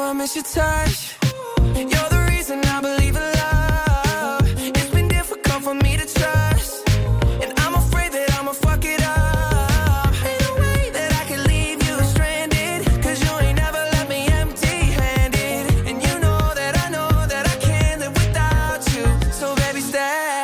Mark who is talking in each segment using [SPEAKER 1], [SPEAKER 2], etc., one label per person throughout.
[SPEAKER 1] I miss your touch. You're the reason I believe in love. It's been difficult for me to trust, and I'm afraid that I'ma fuck it up. Ain't no way that I can leave you stranded, 'cause you ain't never left me empty-handed. And you know that I can't live without you. So baby, stay.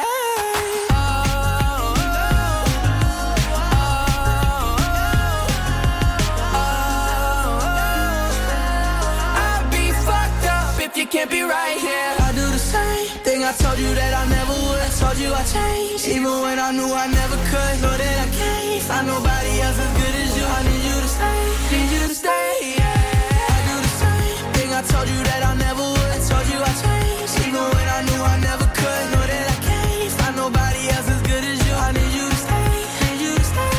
[SPEAKER 1] I'd be fucked up if you can't be right here. I do the same thing I told you that I never would. I told you I changed, even when I knew I never could. Know that I can't find nobody else as good as you. I need you to stay, need you to stay, yeah. I do the same thing I told you that I never would. I told you I changed, even when I knew I never could. Know that I can't find nobody else as good as you. I need you to stay, need you to stay,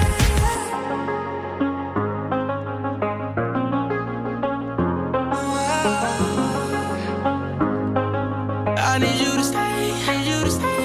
[SPEAKER 1] I need you to stay, need you to stay.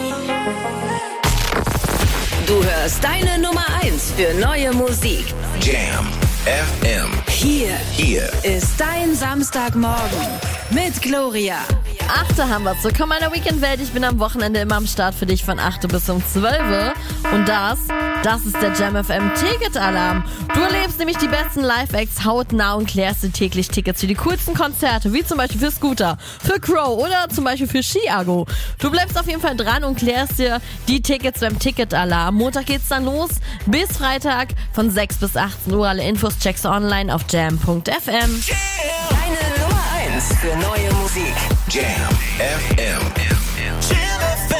[SPEAKER 2] Du hörst deine Nummer 1 für neue Musik.
[SPEAKER 3] Jam FM.
[SPEAKER 2] Hier
[SPEAKER 3] Hier
[SPEAKER 2] ist dein Samstagmorgen mit Gloria.
[SPEAKER 4] 8. haben wir zu Komm meiner Weekendwelt. Ich bin am Wochenende immer am Start für dich von 8 bis um 12. Und das ist der Jam FM Ticket-Alarm. Du erlebst nämlich die besten Live-Acts hautnah und klärst dir täglich Tickets für die coolsten Konzerte, wie zum Beispiel für Scooter, für Crow oder zum Beispiel für Chiago. Du bleibst auf jeden Fall dran und klärst dir die Tickets beim Ticket-Alarm. Montag geht's dann los, bis Freitag von 6 bis 18 Uhr. Alle Infos checkst du online auf jam.fm.
[SPEAKER 2] Deine Nummer 1 für neue Musik.
[SPEAKER 3] Jam FM.
[SPEAKER 1] Jam FM.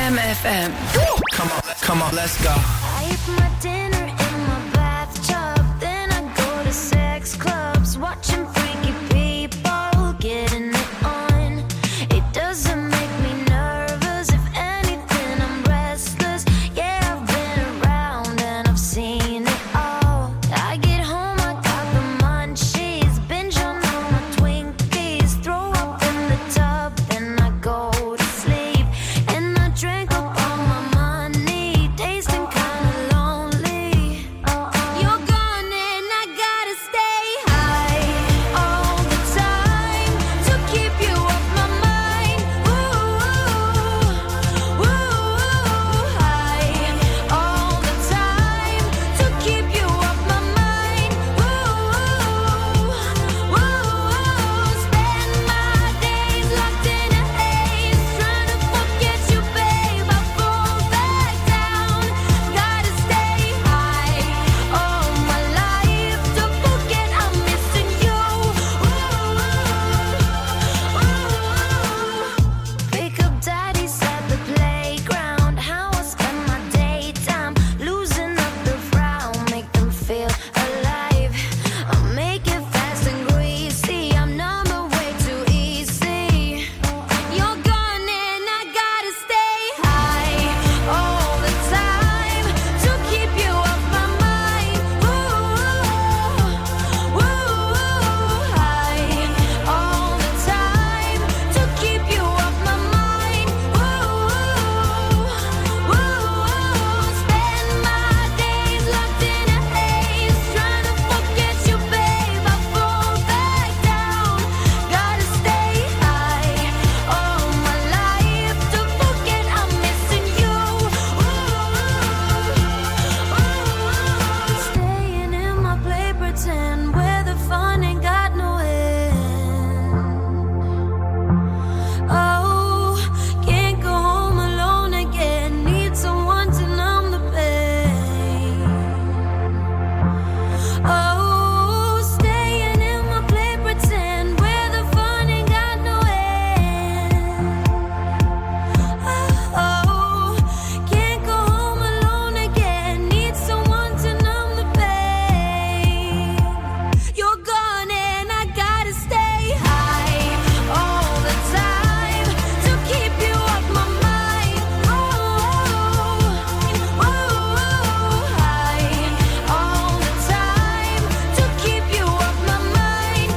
[SPEAKER 2] Jam FM.
[SPEAKER 3] Come on, let's go.
[SPEAKER 5] I eat my dinner in my bathtub, then I go to sex clubs, watching freaky people getting it on. It doesn't make me nervous, if anything I'm restless. Yeah, I've been around and I've seen it all. I get home, I got the munchies, binge on all my Twinkies, throw up in the tub, then I go to sleep, and I drink up all my money, tasting kinda lonely. You're gone and I gotta stay high all the time to keep you off my mind. Ooh, high all the time to keep you off my mind. Spend my days locked in a haze, trying to forget you, babe. I fall back down. Gotta stay high all my life to forget I'm missing you. Pick up daddies at the playground, how I spend my daytime, losing up the frown, make them feel alive. I make it fast and greasy, I'm number way too easy. You're gone and I gotta stay high all the time to keep you off my mind. High all the time to keep you off my mind. Spend my days locked in a haze, trying to forget you, babe. I fall back down. Gotta stay high all my life to forget I'm missing you. Staying in my play pretend, where the fun ain't got no end. Oh, can't go home alone again, need someone to numb the pain. Oh, staying in my play pretend, where the fun ain't got no end. Oh, can't go home alone again, need someone to numb the pain. You're gone and I gotta stay high all the time to keep you off my mind. High all the time to keep you off my mind.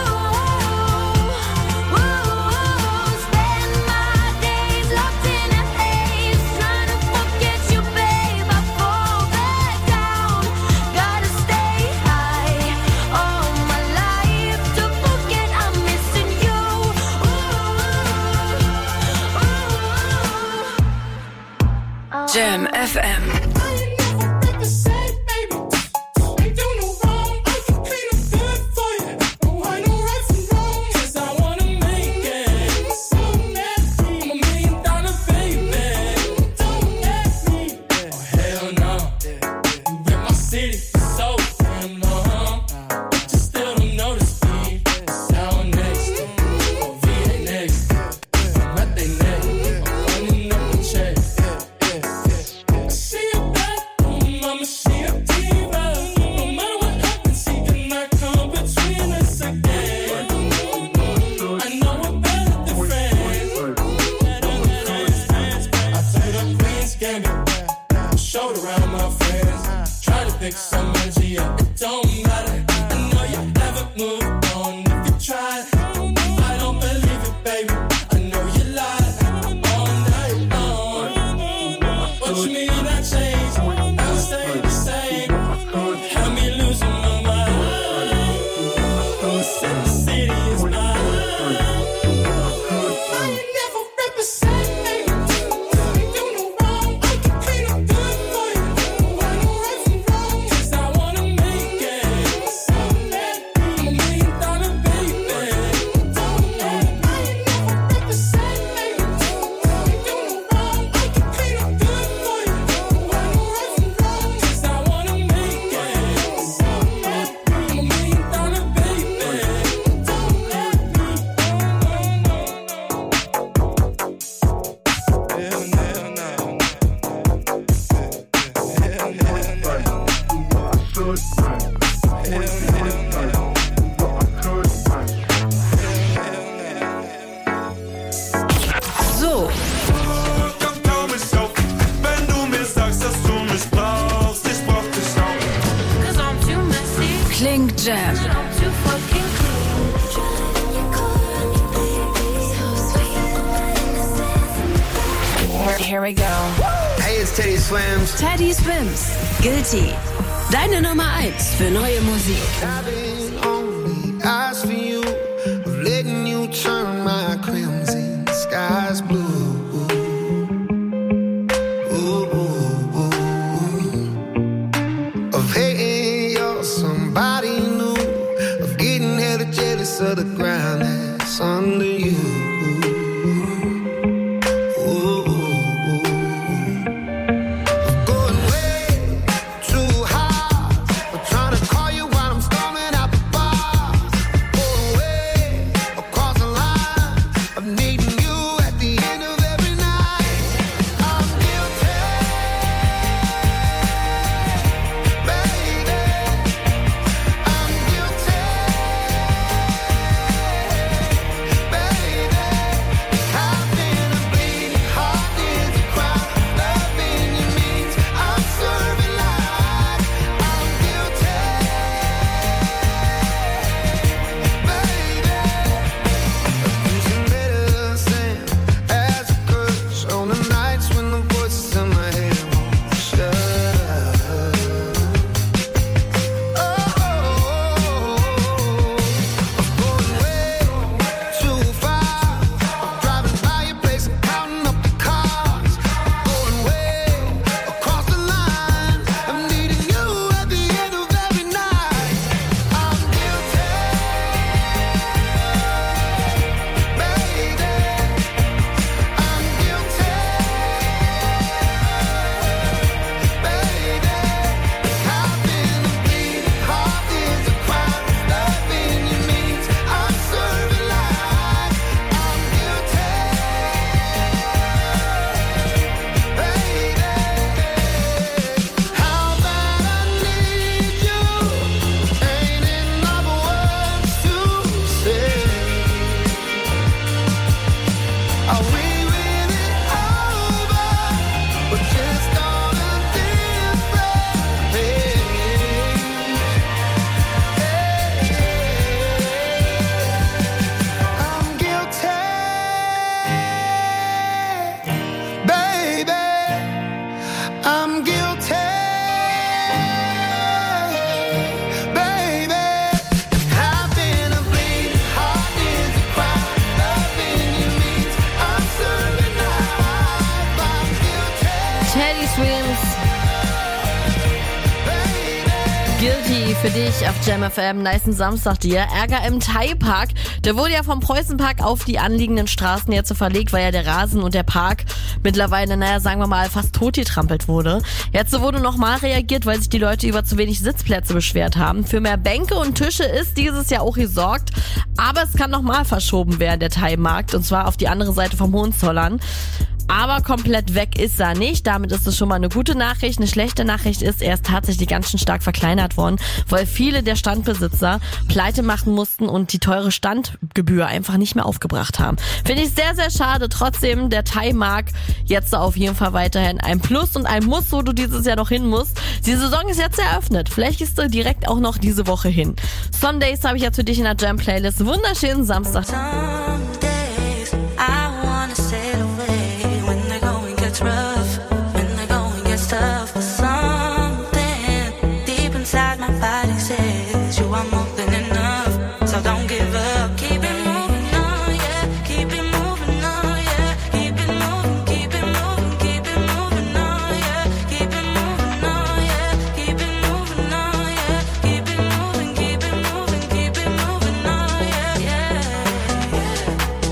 [SPEAKER 5] Spend my days locked in a haze, trying to forget you, babe. I fall back down. Gotta stay high all my life to forget I'm missing you.
[SPEAKER 2] Jam FM.
[SPEAKER 6] Showed around my friends, try to pick some energy up. It don't matter. I know you never moved on if you tried. I don't believe it, baby. I know you lied all night long. What you mean I changed? I'll stay the same. Had me losing my mind. Said the city is mine. I
[SPEAKER 2] Jam. Here we go.
[SPEAKER 3] Hey, it's Teddy Swims.
[SPEAKER 2] Teddy Swims, Guilty. Deine Nummer 1 für neue Musik.
[SPEAKER 7] Only eyes for you, of letting you turn my crimson skies blue. Of hating you're somebody new, of getting hella jealous of the ground that's under you.
[SPEAKER 4] Guilty für dich auf Jam FM. Nicen Samstag dir. Ärger im Thai-Park. Der wurde ja vom Preußenpark auf die anliegenden Straßen jetzt so verlegt, weil ja der Rasen und der Park mittlerweile, sagen wir mal, fast totgetrampelt wurde. Jetzt wurde nochmal reagiert, weil sich die Leute über zu wenig Sitzplätze beschwert haben. Für mehr Bänke und Tische ist dieses Jahr auch gesorgt. Aber es kann nochmal verschoben werden, der Thai-Markt. Und zwar auf die andere Seite vom Hohenzollern. Aber komplett weg ist er nicht. Damit ist es schon mal eine gute Nachricht. Eine schlechte Nachricht ist, er ist tatsächlich ganz schön stark verkleinert worden, weil viele der Standbesitzer Pleite machen mussten und die teure Standgebühr einfach nicht mehr aufgebracht haben. Finde ich sehr, sehr schade. Trotzdem, der Thai-Markt jetzt auf jeden Fall weiterhin ein Plus und ein Muss, wo du dieses Jahr noch hin musst. Die Saison ist jetzt eröffnet. Vielleicht gehst du direkt auch noch diese Woche hin. Sundays habe ich jetzt für dich in der Jam-Playlist. Wunderschönen Samstag.
[SPEAKER 5] Rough when the going gets tough, but something deep inside my body says you are more than enough. So don't give up, keep it moving on, yeah, keep it moving on, yeah, keep it moving, keep it moving, keep it moving on, yeah, keep it moving on, yeah, keep it moving on, yeah, keep it moving, keep it moving, keep it moving on, yeah, yeah.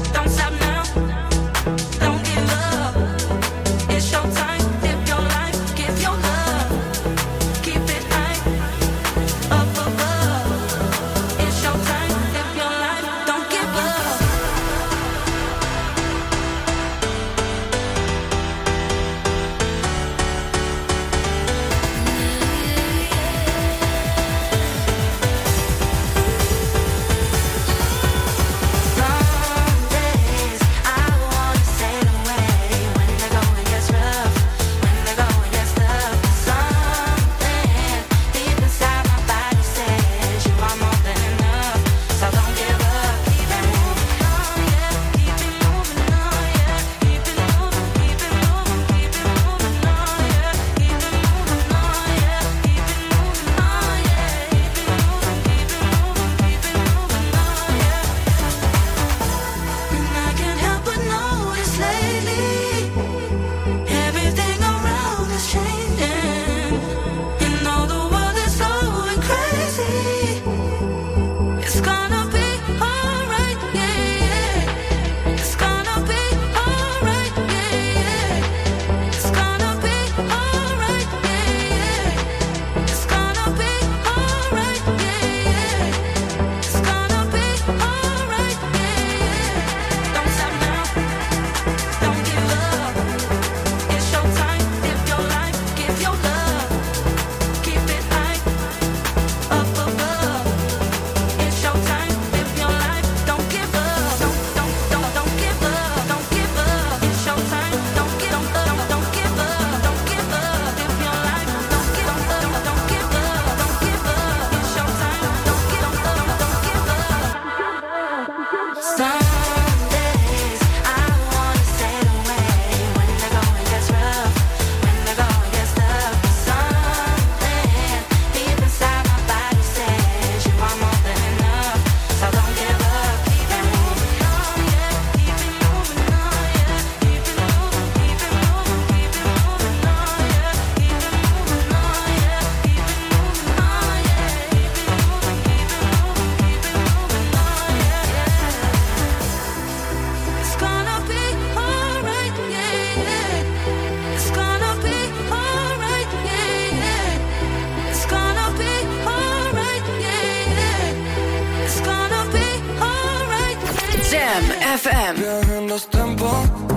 [SPEAKER 2] Jam FM.
[SPEAKER 8] Wir erhöhen das Tempo,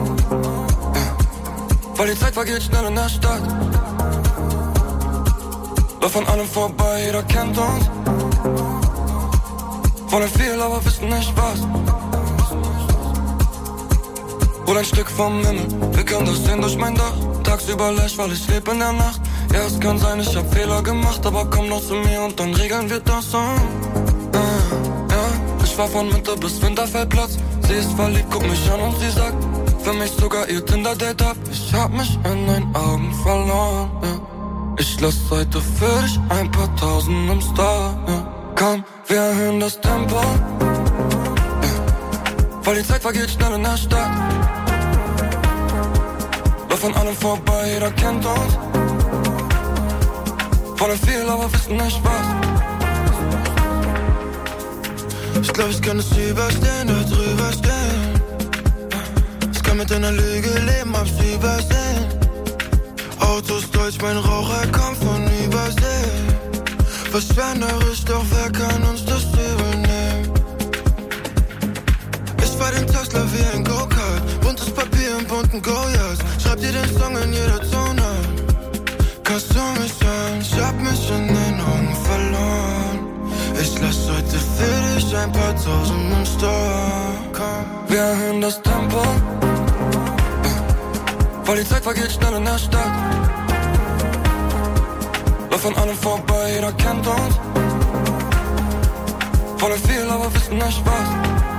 [SPEAKER 8] weil die Zeit vergeht schnell in der Stadt. Lauf an allem vorbei, jeder kennt uns. Wollen viel, aber wissen nicht was. Hol ein Stück vom Himmel, wir können das sehen durch mein Dach. Tagsüber leicht, weil ich lebe in der Nacht. Ja, es kann sein, ich hab Fehler gemacht, aber komm doch zu mir und dann regeln wir das so. Ja, ich war von Winter bis Winterfeldplatz. Sie ist verliebt, guck mich an und sie sagt, für mich sogar ihr Tinder-Date ab. Ich hab mich in deinen Augen verloren, ja. Ich lass heute für dich ein paar Tausend im Star, ja. Komm, wir erhöhen das Tempo, ja. Weil die Zeit vergeht schnell in der Stadt. Lauf an allem vorbei, jeder kennt uns. Wollen viel, aber wissen nicht was. Ich glaub, ich kann es überstehen, da drüber stehen. Ich kann mit einer Lüge leben, hab's übersehen. Autos deutsch, mein Raucher kommt von Übersee. Verschwenderisch, doch wer kann uns das übernehmen? Ich fahr den Tesla wie ein Go-Kart. Buntes Papier im bunten Goyas. Schreib dir den Song in jeder Zone. Kannst du mich hören? Ich hab mich in den Augen verloren. Ich lass heute für dich ein paar Tausend im Store. Wir erhöhen das Tempo, weil die Zeit vergeht schnell in der Stadt. Lauf an allem vorbei, jeder kennt uns. Wollen viel, aber wissen nicht was.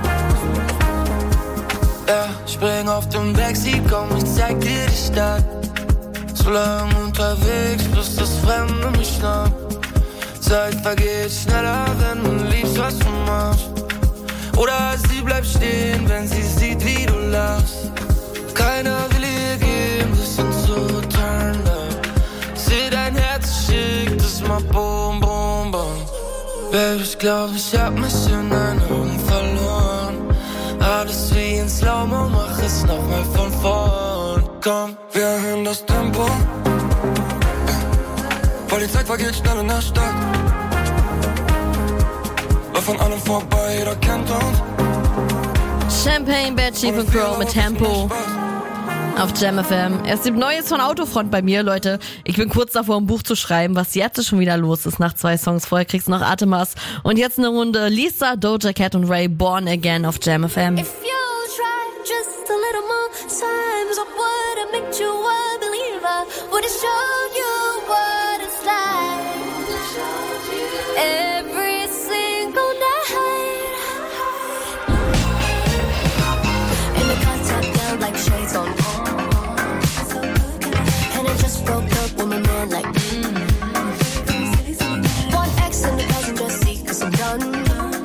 [SPEAKER 8] Ja, spring auf dem Backseat, komm, ich zeig dir die Stadt. So lang unterwegs, bis das Fremde mich schnappt. Zeit vergeht schneller, wenn du liebst, was du machst. Oder sie bleibt stehen, wenn sie sieht, wie du lachst. Keiner will ihr geben, wir sind so turned up. Seh dein Herz, schick das mal boom, boom, boom. Baby, ich glaub, ich hab mich in deinen Augen verloren. Alles wie in Slow-Mo, mach es nochmal von vorn. Komm, wir erhöhen das Tempo, weil die Zeit vergeht schnell in der Stadt. Lauf an allem vorbei, jeder kennt uns.
[SPEAKER 4] Champagne, Bad Chief und Crow mit Tempo auf Jam FM. Es gibt Neues von Autofront bei mir, Leute. Ich bin kurz davor, ein Buch zu schreiben, was jetzt schon wieder los ist nach 2 Songs. Vorher kriegst du noch Atemas. Und jetzt eine Runde Lisa, Doja Cat und Ray, Born Again auf Jam FM.
[SPEAKER 5] If you try just a little more times, I would have made you a believer. Would have showed you what it's like. Every single night. In the contact down like shades on. And I just broke up with my man like One X in the passenger seat, cause I'm done.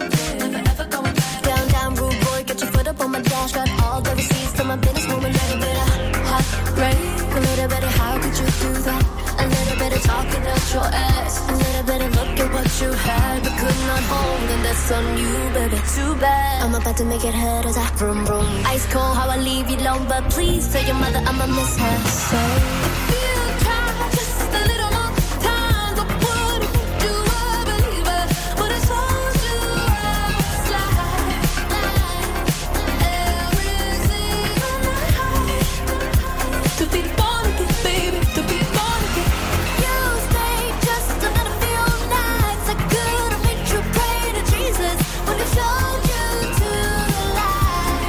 [SPEAKER 5] Down, rude boy, get your foot up on my dash. Got all the receipts to my business, move a little bit of heartbreak. A little bit of how could you do that? A little bit of talking out your ass. A little bit of look at what you had, but could not hold, and that's on you, baby. Too bad. I'm about to make it hurt as I vroom vroom. Ice cold, how I leave you alone, but please tell your mother I'ma miss her. So if you try just a little more time, I would've made you a believer. Would've told you how it's like. Every single night. To be born again, baby, to be born again. You stayed just another few nights. I could've made you pray to Jesus. Would've showed you to the light.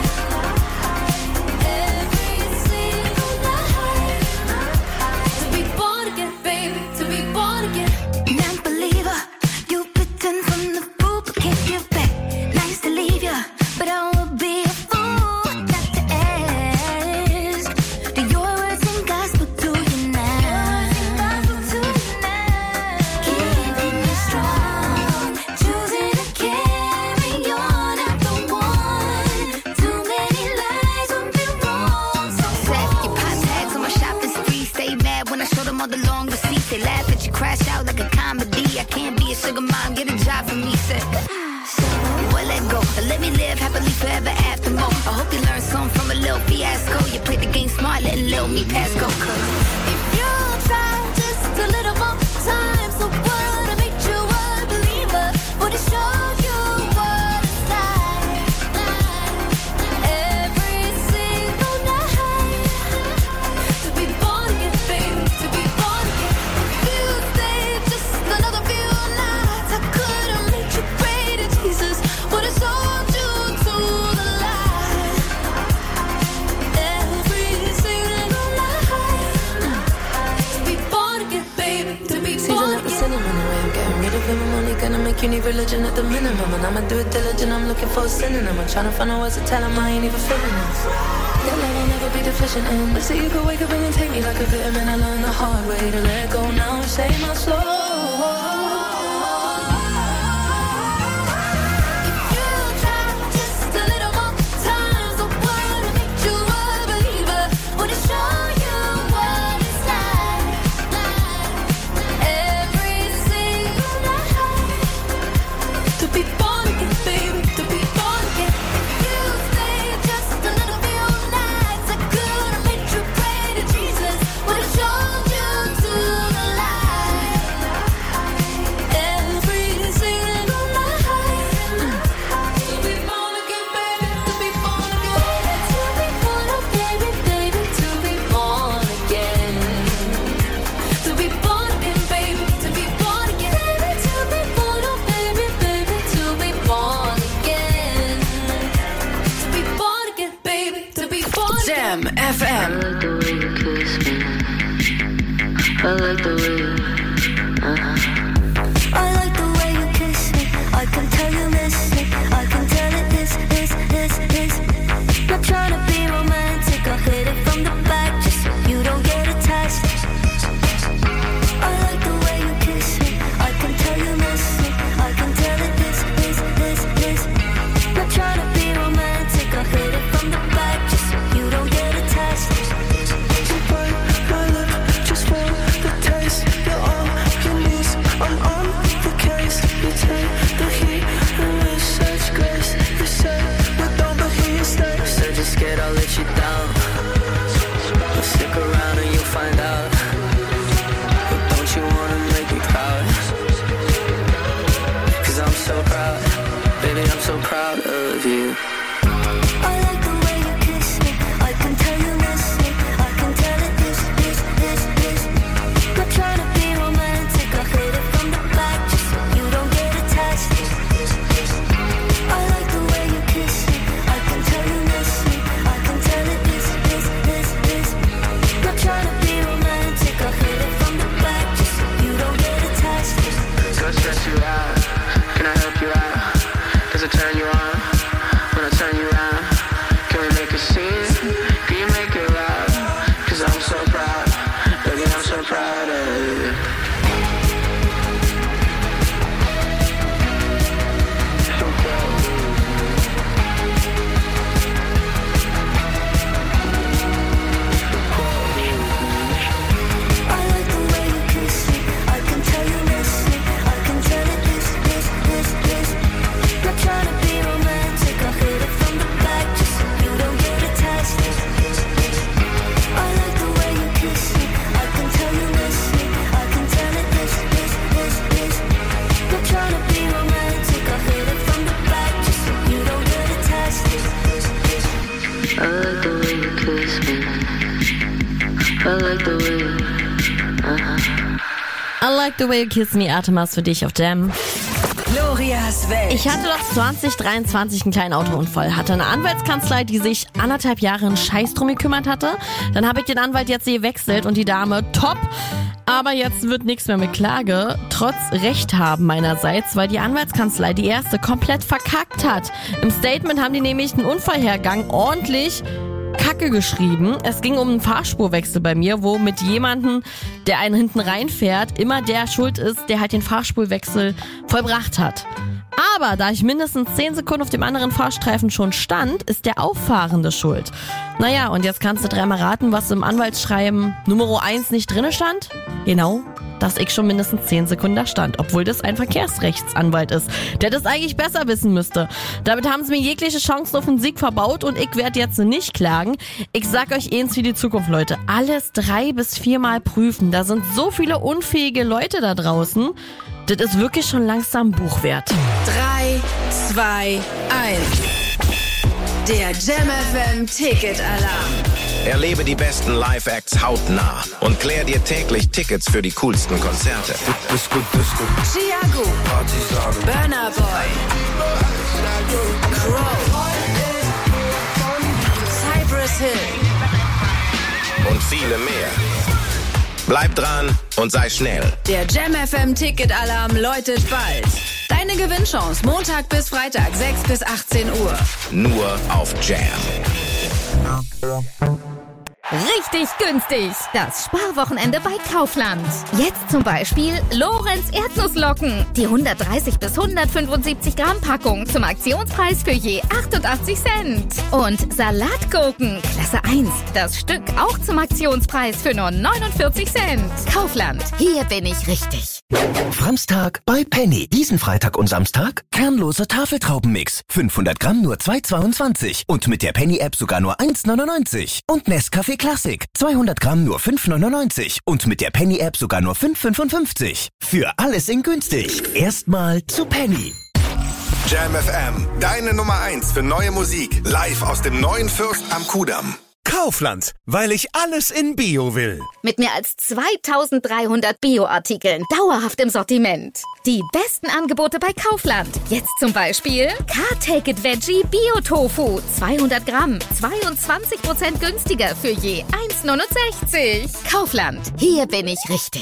[SPEAKER 5] Every single night. To be born again, baby, to be born again. Non-believer, you bitten from the fruit, but can't give back. Nice to leave ya, but I would be a fool not to ask. Do your words and gospel to you now? Keeping you strong, choosing to carry on. I'm the one. Too many lies would be wrong. So
[SPEAKER 9] Set your pot tags on my shopping spree. Stay mad when I show them all the long receipts. They laugh at you, crash out like a comedy. I can't be a sugar mom, get a job for me. Said, well, let go. Let me live happily forever after more. I hope you learn something from a little fiasco. You played the game smart, letting little me pass go.
[SPEAKER 5] if you try just a little more time, so would've made you a believer. Would've showed you what it's like.
[SPEAKER 8] you need religion at the minimum. And I'ma do it diligent, I'm looking for a synonym. I'm trying to find out words to tell him I ain't even feeling this. Your love will never be deficient in. But see, you could wake up and take me like a vitamin. I learned the hard way to let go now and save my soul.
[SPEAKER 2] Jam FM.
[SPEAKER 8] I like the way you
[SPEAKER 5] I like the way you kiss me. I can tell you miss me. I can tell it is. Not trying to be romantic. I'll hit it from the back just so you don't get attached. I like the way you kiss me. I can tell you miss me. I can tell it is. Not trying to be romantic. I'll hit it from the back just so you don't get attached.
[SPEAKER 8] You bite my lip just for the taste. You're all you need. I'm on the case. You take the heat and with such grace. You say we don't, but here you stay. Said you're scared I'll let you down. But stick around and you'll find out. But don't you wanna make me proud? 'Cause I'm so proud. Baby, I'm so proud of you.
[SPEAKER 5] I like the way you kiss me. I can tell you miss me. I can tell it is. Not trying to be romantic. I'll hit it from the back just so you don't get attached. I like the way you kiss me. I can tell you miss me. I can tell it is. Not trying to be romantic. I'll hit it from the back just so you don't get attached.
[SPEAKER 8] Go stress you out. Can I help you out? Does it turn you on? When I turn you around, can we make a scene? Can you make it loud? 'Cause I'm so proud. Baby, I'm so proud of you. So proud.
[SPEAKER 5] I like the way you kiss me. I can tell you miss me. I can tell it is. Not trying to be romantic. I'll hit it from the back just so you don't get attached. I like the way you kiss me. I can tell you miss me. I can tell it is. Not trying to be romantic. I'll hit it from the back just so you don't get attached.
[SPEAKER 8] I like the way you kiss me. I like the way you...
[SPEAKER 4] I like the way you kiss me, Artemas für dich auf Jam.
[SPEAKER 2] Glorias Welt.
[SPEAKER 4] Ich hatte doch 2023 einen kleinen Autounfall. Hatte eine Anwaltskanzlei, die sich 1,5 Jahre einen Scheiß drum gekümmert hatte. Dann habe ich den Anwalt jetzt gewechselt und die Dame top. Aber jetzt wird nichts mehr mit Klage, trotz Rechthaben meinerseits, weil die Anwaltskanzlei, die erste, komplett verkackt hat. Im Statement haben die nämlich einen Unfallhergang ordentlich Kacke geschrieben. Es ging um einen Fahrspurwechsel bei mir, wo mit jemandem, der einen hinten reinfährt, immer der schuld ist, der halt den Fahrspurwechsel vollbracht hat. Aber da ich mindestens 10 Sekunden auf dem anderen Fahrstreifen schon stand, ist der Auffahrende schuld. Naja, und jetzt kannst du dreimal raten, was im Anwaltsschreiben Nummer 1 nicht drinne stand? Genau, dass ich schon mindestens 10 Sekunden da stand, obwohl das ein Verkehrsrechtsanwalt ist, der das eigentlich besser wissen müsste. Damit haben sie mir jegliche Chancen auf den Sieg verbaut und ich werde jetzt nicht klagen. Ich sag euch eins für die Zukunft, Leute. Alles 3 bis 4 Mal prüfen. Da sind so viele unfähige Leute da draußen. Das ist wirklich schon langsam Buch wert.
[SPEAKER 2] 3, 2, 1. Der Jam FM Ticket-Alarm.
[SPEAKER 10] Erlebe die besten Live-Acts hautnah und klär dir täglich Tickets für die coolsten Konzerte.
[SPEAKER 2] Chiago, Burna Boy, Crow, Cypress Hill
[SPEAKER 10] und viele mehr. Bleib dran und sei schnell.
[SPEAKER 2] Der Jam FM Ticket-Alarm läutet bald.
[SPEAKER 11] Deine Gewinnchance Montag bis Freitag, 6 bis 18 Uhr.
[SPEAKER 10] Nur auf Jam.
[SPEAKER 12] Richtig günstig. Das Sparwochenende bei Kaufland. Jetzt zum Beispiel Lorenz Erdnusslocken. Die 130 bis 175 Gramm Packung zum Aktionspreis für je 88 Cent. Und Salatgurken, Klasse 1. Das Stück auch zum Aktionspreis für nur 49 Cent. Kaufland. Hier bin ich richtig.
[SPEAKER 13] Framstag bei Penny. Diesen Freitag und Samstag kernloser Tafeltraubenmix. 500 Gramm nur 2,22. Und mit der Penny-App sogar nur 1,99. Und Nescafé Classic. 200 Gramm nur 5,99. Und mit der Penny-App sogar nur 5,55. Für alles in günstig. Erstmal zu Penny.
[SPEAKER 14] Jam FM, deine Nummer 1 für neue Musik. Live aus dem neuen Fürst am Kudamm.
[SPEAKER 15] Kaufland, weil ich alles in Bio will.
[SPEAKER 12] Mit mehr als 2300 Bio-Artikeln dauerhaft im Sortiment. Die besten Angebote bei Kaufland. Jetzt zum Beispiel Car-Take-It Veggie Bio-Tofu. 200 Gramm, 22% günstiger für je 1,69. Kaufland, hier bin ich richtig.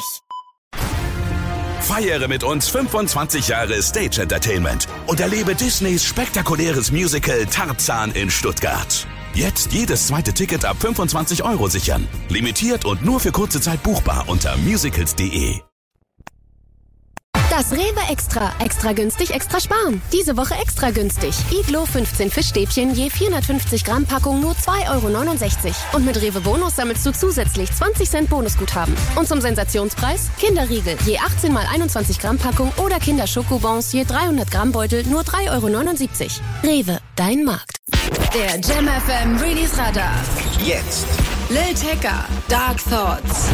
[SPEAKER 16] Feiere mit uns 25 Jahre Stage Entertainment und erlebe Disneys spektakuläres Musical Tarzan in Stuttgart. Jetzt jedes zweite Ticket ab 25 € sichern. Limitiert und nur für kurze Zeit buchbar unter musicals.de.
[SPEAKER 17] Das Rewe Extra. Extra günstig, extra sparen. Diese Woche extra günstig. Iglo 15 Fischstäbchen je 450 Gramm Packung nur 2,69 €. Und mit Rewe Bonus sammelst du zusätzlich 20 Cent Bonusguthaben. Und zum Sensationspreis Kinderriegel je 18 mal 21 Gramm Packung oder Kinderschokobons je 300 Gramm Beutel nur 3,79 €. Rewe, dein Markt.
[SPEAKER 11] Der Jam FM Release Radar.
[SPEAKER 10] Jetzt.
[SPEAKER 11] Lil Tecca, Dark Thoughts.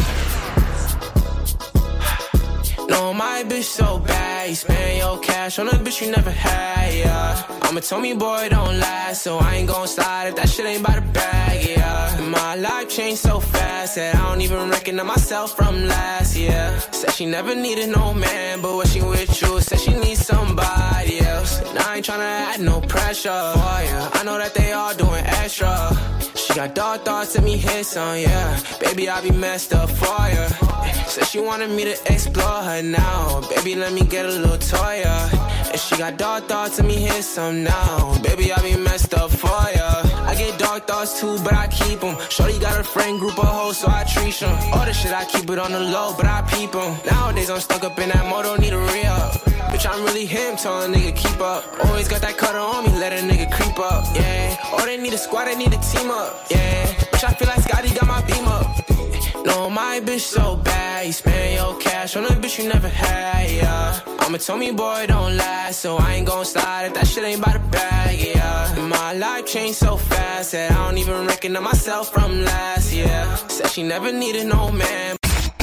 [SPEAKER 18] No, my bitch so bad, you spend your cash on a bitch you never had, yeah. I'm a Tommy boy, don't last, so I ain't gon' slide if that shit ain't by the bag, yeah. My life changed so fast that I don't even recognize myself from last year. Said she never needed no man, but when she with you, said she needs somebody else. And I ain't tryna add no pressure for ya. I know that they all doing extra. She got dark thoughts, let me hit some, yeah. Baby, I be messed up for ya. Said she wanted me to explore her now. Baby, let me get a little toya. And she got dark thoughts, let me hit some now. Baby, I be messed up for ya. I get dark thoughts too, but I keep them. Shorty got a friend group of hoes, so I treat them. All the shit I keep it on the low, but I peep them. Nowadays I'm stuck up in that motor, need a re-up. Bitch, I'm really him, tell a nigga keep up. Always got that cutter on me, let a nigga creep up, yeah. Oh, they need a squad, they need a team up, yeah. Bitch, I feel like Scotty got my beam up. No, my bitch so bad, you spend your cash on a bitch you never had, yeah. I'm a Tommy boy, don't last, so I ain't gon' slide if that shit ain't by the bag, yeah. My life changed so fast that I don't even recognize myself from last year. Said she never needed no man.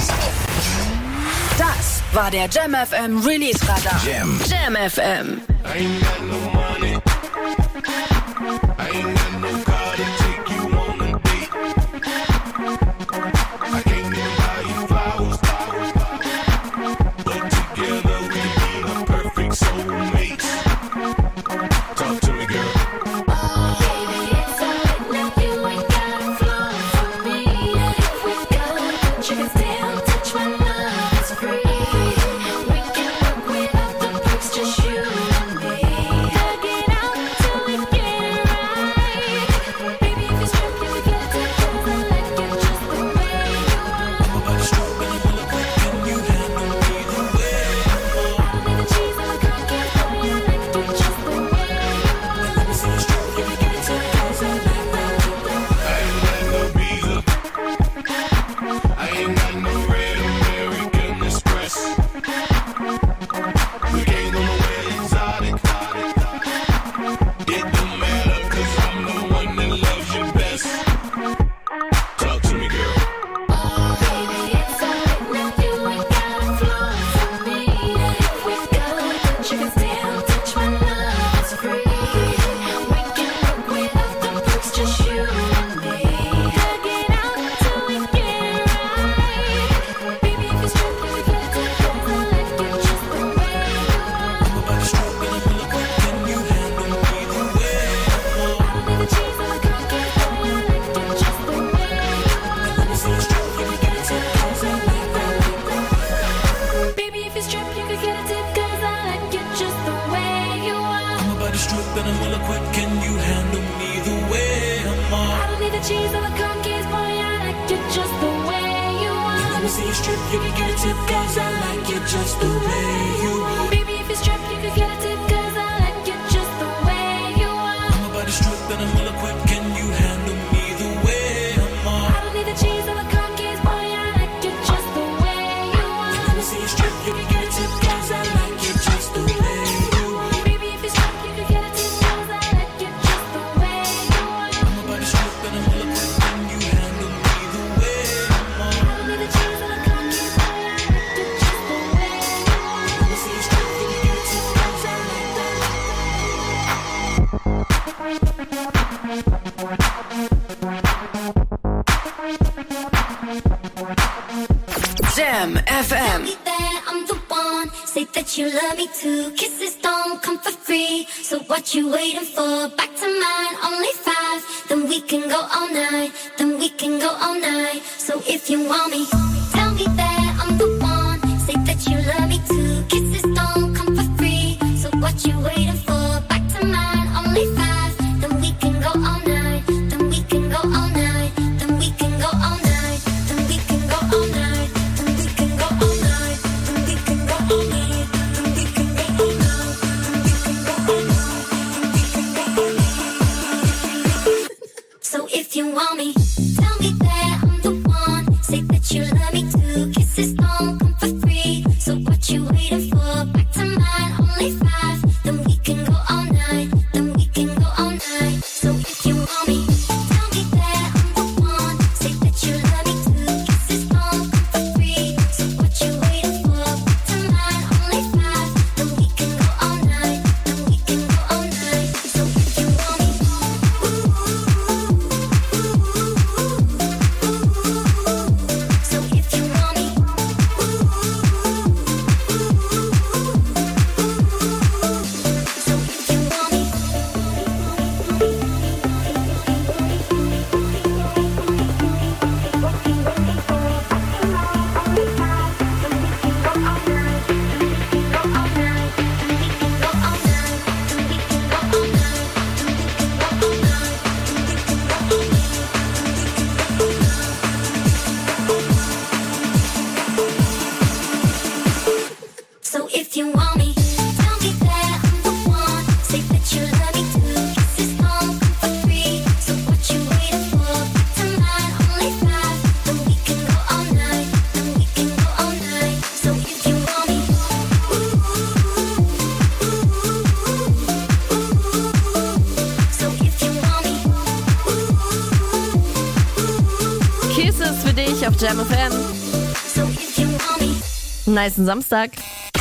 [SPEAKER 11] Das war der Jam FM Release Radar.
[SPEAKER 10] Jam.
[SPEAKER 11] Jam FM.
[SPEAKER 6] I ain't got no money. I ain't got no car to take you on a date. I can't even buy you flowers. But together we can be a perfect soulmate. Talk to me, girl.
[SPEAKER 5] Oh, baby, it's alright now. You ain't gotta flow for me. If we go, you can still touch my love. It's free. We can work without the perks, just you and me. Hug it out till we get it right. cheese or the cookies, boy, I like you just the way you are.
[SPEAKER 6] Let me see you strip, you can get a tip, cause I like you just the way you are.
[SPEAKER 5] Baby, if you strip, you can get a tip, cause I like you just the way you are.
[SPEAKER 6] I'm about to strip and I'm well equipped, can you handle me the way I'm on?
[SPEAKER 5] I don't need the cheese or the cookies, boy, I like you just the way you are.
[SPEAKER 6] Let me see you strip, you can get a tip, cause I like you just the way you are.
[SPEAKER 5] Baby, if you strip, you can get a tip, cause I like you just the way you are.
[SPEAKER 6] I'm about to strip and I'm well equipped, can you handle me the way I'm on?
[SPEAKER 5] I don't need the cheese or the cookies, boy, I like you just the way you are.
[SPEAKER 6] Let me see you strip, you can get a tip, cause I like that.
[SPEAKER 2] Jam FM.
[SPEAKER 9] Be there, I'm the one. Say that you love me too. Kisses don't come for free. So what you waiting for? Back to mine, only 5. Then we can go all night. Then we can go all night. So if you want me, tell me that I'm the one. Say that you love me too. Kisses don't come for free. So what you waiting for? Back to mine, only 5. Then we can go all night. Then we can go all night. Then we can go all night. Then we can go all night. Then we can go all night. Then we can go all night. Then we can go all night. Then we can go all night. So if you want me, tell me that I'm the one. Say that you love me too. Kisses don't come for free. So what you waiting for? Back to mine, only 5. Then we can go all night. Then we can go all night. So if you want me, tell me that I'm the one. Say that you love me too. Kisses don't come for free. So what you waiting for? Back to mine, only 5. Then we can go all night. Then we can go all night. So if you want me, so if you want me, so if you want me. So if you want me, tell me that I'm the one. Say that you love me too. Kisses don't come for free. So what you waiting for? Back to mine, only 5. Then we can go all night. Then we can go all night. So if you want me, so if you want me.
[SPEAKER 4] Kisses für dich auf Jam FM.
[SPEAKER 9] So if you want me.
[SPEAKER 4] Nicen Samstag.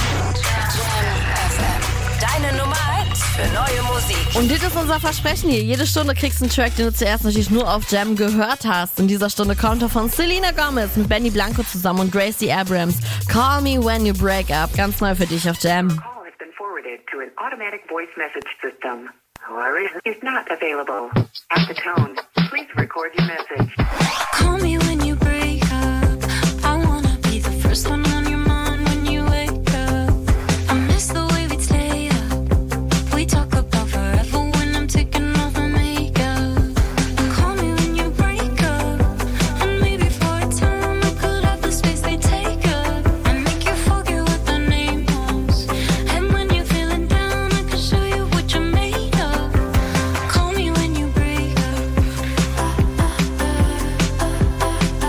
[SPEAKER 2] Deine Nummer 1 für neue Musik.
[SPEAKER 4] Und das ist unser Versprechen hier. Jede Stunde kriegst du einen Track, den du zuerst natürlich nur auf Jam gehört hast. In dieser Stunde kommt er von Selena Gomez mit Benny Blanco zusammen und Gracie Abrams. Call Me When You Break Up. Ganz neu für dich auf Jam.
[SPEAKER 19] Call has been forwarded to an automatic voice message system. Whoever is not available. At the tone, please record your message.
[SPEAKER 5] Call me when you break up. I wanna be the first one on your mind when you wake up. I miss the way we'd stay up. We talk about forever when I'm taking off my makeup. Call me when you break up. And maybe for a time I could have the space they take up. And make you forget what the name was. And when you're feeling down, I can show you what you're made of. Call me when you break up.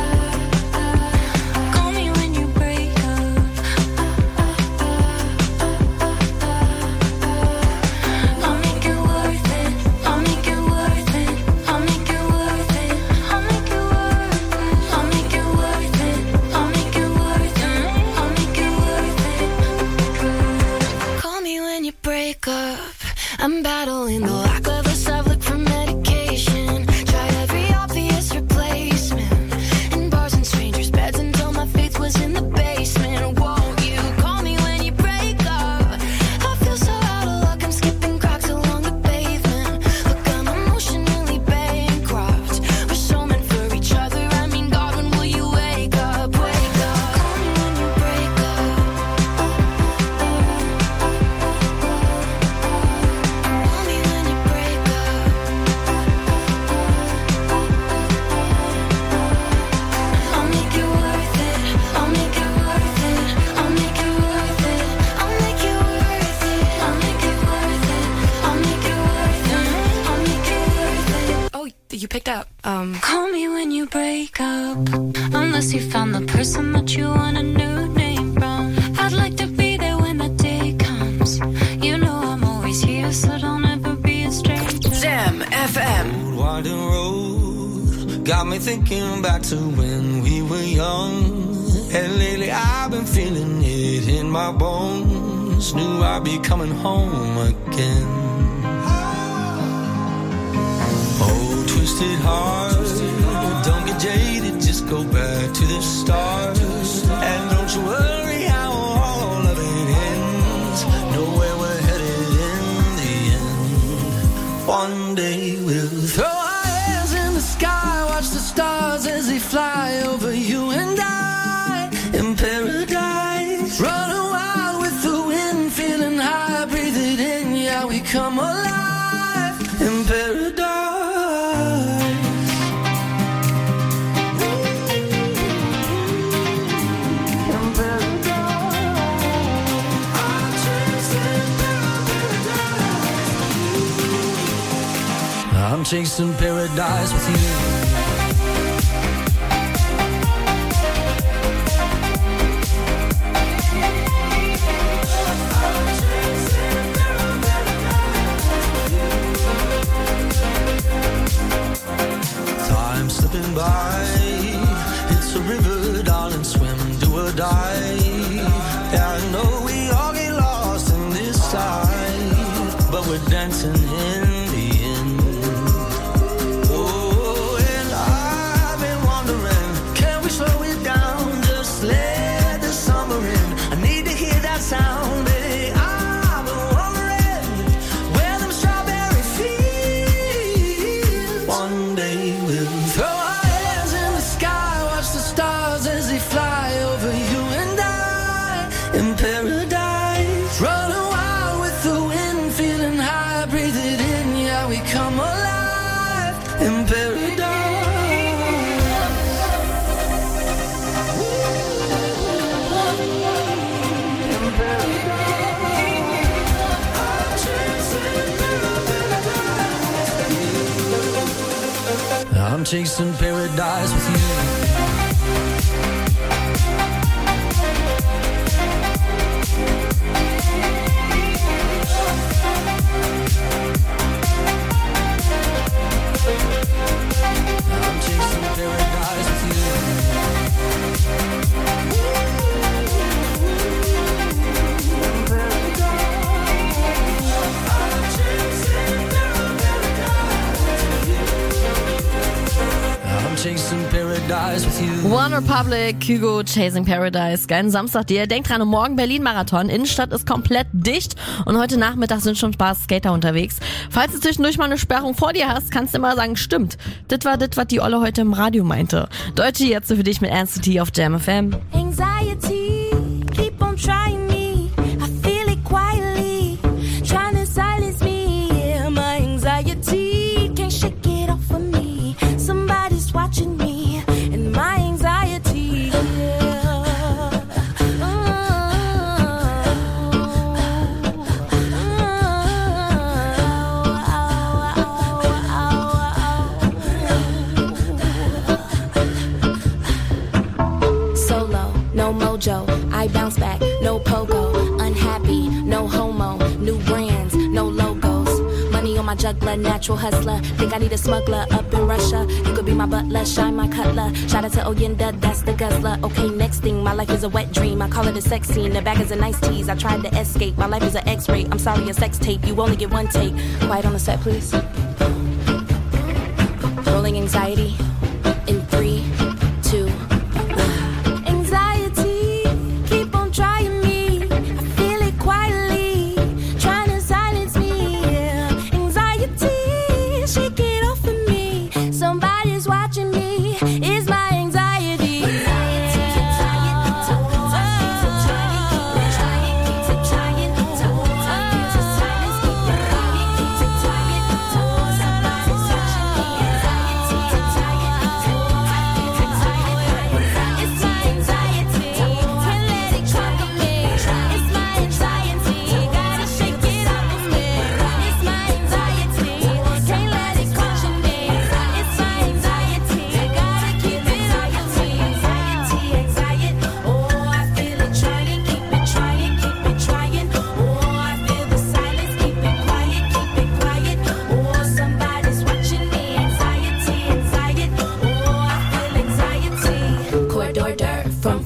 [SPEAKER 20] that you picked up.
[SPEAKER 5] Call me when you break up, unless you found the person that you want a new name from. I'd like to be there when the day comes. You know I'm always here, so don't ever be a stranger.
[SPEAKER 8] Jam FM. Winding road got me thinking back to when we were young. And lately I've been feeling it in my bones. Knew I'd be coming home again. Oh, twisted heart, don't get jaded, just go back to the start. And don't you worry how all of it ends. Know where we're headed in the end. One day we'll throw our hands in the sky, watch the stars as they fly over you and I. In paradise, running wild with the wind, feeling high, breathe it in, yeah, we come alive. In paradise. I'm chasing paradise with you. Time slipping by, it's a river, darling, swim, do or die. Yeah, I know we all get lost in this life, but we're dancing in. Sound, baby, I've been wondering where them strawberry fields. One day we'll throw our hands in the sky, watch the stars as they fly over you and I. In paradise, running wild with the wind, feeling high, breathe it in, yeah, we come alive. In paradise. I'm chasing paradise with you. I'm chasing paradise with you. Chasing Paradise with you.
[SPEAKER 4] One Republic, Kygo, Chasing Paradise. Geilen Samstag dir. Denkt dran, morgen Berlin-Marathon. Innenstadt ist komplett dicht und heute Nachmittag sind schon ein paar Skater unterwegs. Falls du zwischendurch mal eine Sperrung vor dir hast, kannst du immer sagen, stimmt. Das war das, was die Olle heute im Radio meinte. Deutsche jetzt für dich mit NCT auf Jam FM.
[SPEAKER 5] Anxiety, keep on trying me. I feel it quietly, trying to silence me. Yeah, my anxiety can't shake it off of me. Somebody's watching me and my anxiety. Solo, no mojo, I bounce back, no pogo. Unhappy, no homo, new brands, no logos. Money on my juggler, natural hustler. Think I need a smuggler up in Russia. You could be my butler, shine my cutler. Shout out to Oyenda, that's the guzzler. Okay, next thing, my life is a wet dream. I call it a sex scene, the bag is a nice tease. I tried to escape, my life is an X-ray. I'm sorry, a sex tape, you only get one take. Quiet on the set, please. Rolling anxiety in 3, 2, 1. Anxiety, keep on trying me. I feel it quietly, trying to silence me. Yeah. Anxiety, shake it off of me. Somebody's watching me. Is my anxiety.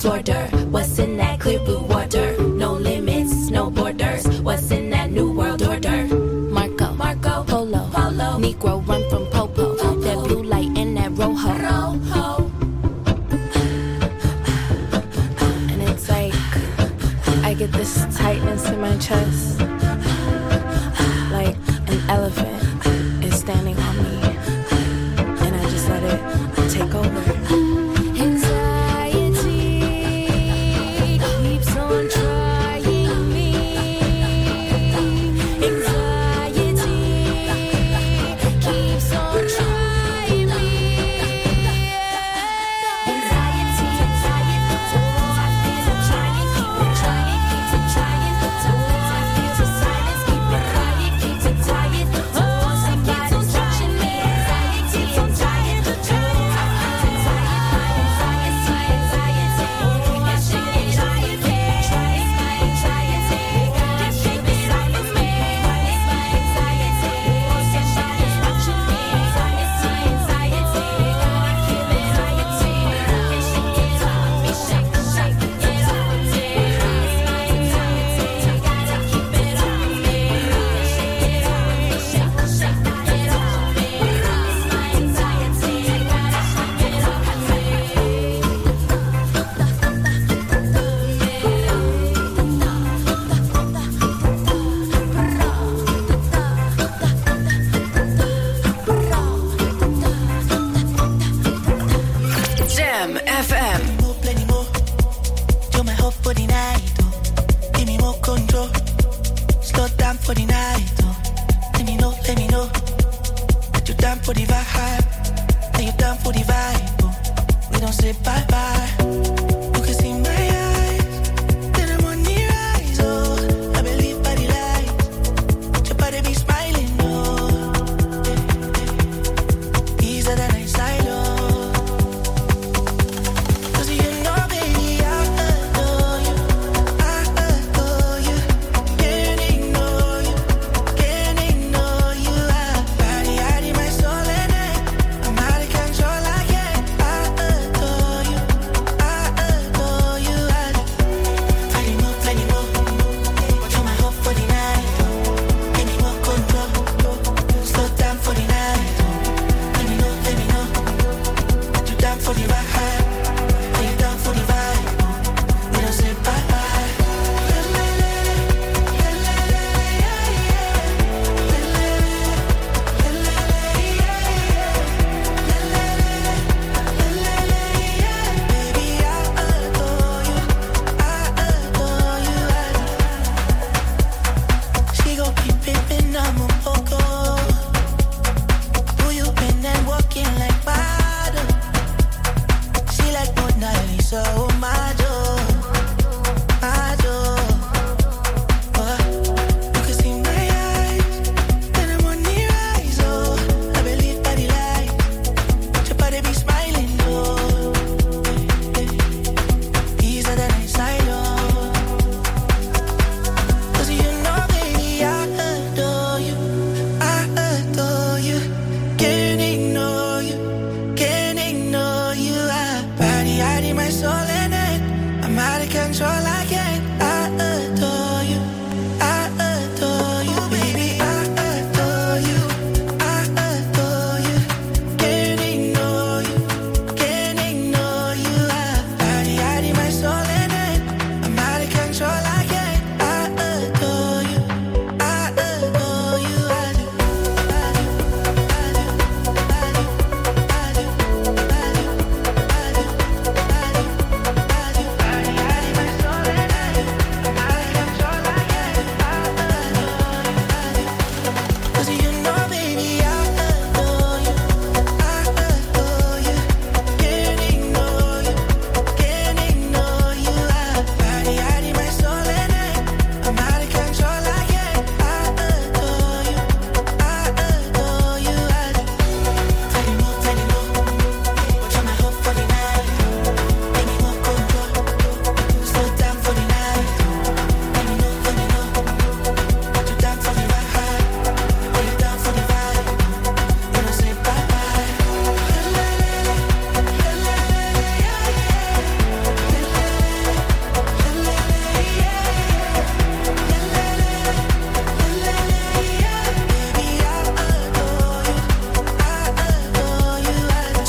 [SPEAKER 5] world order. What's in that clear blue water? No limits, no borders. What's in that new world order? Marco, Polo, Negro run from Popo. That blue light in that rojo. And it's like I get this tightness in my chest, like an elephant is standing on me, and I just let it take over.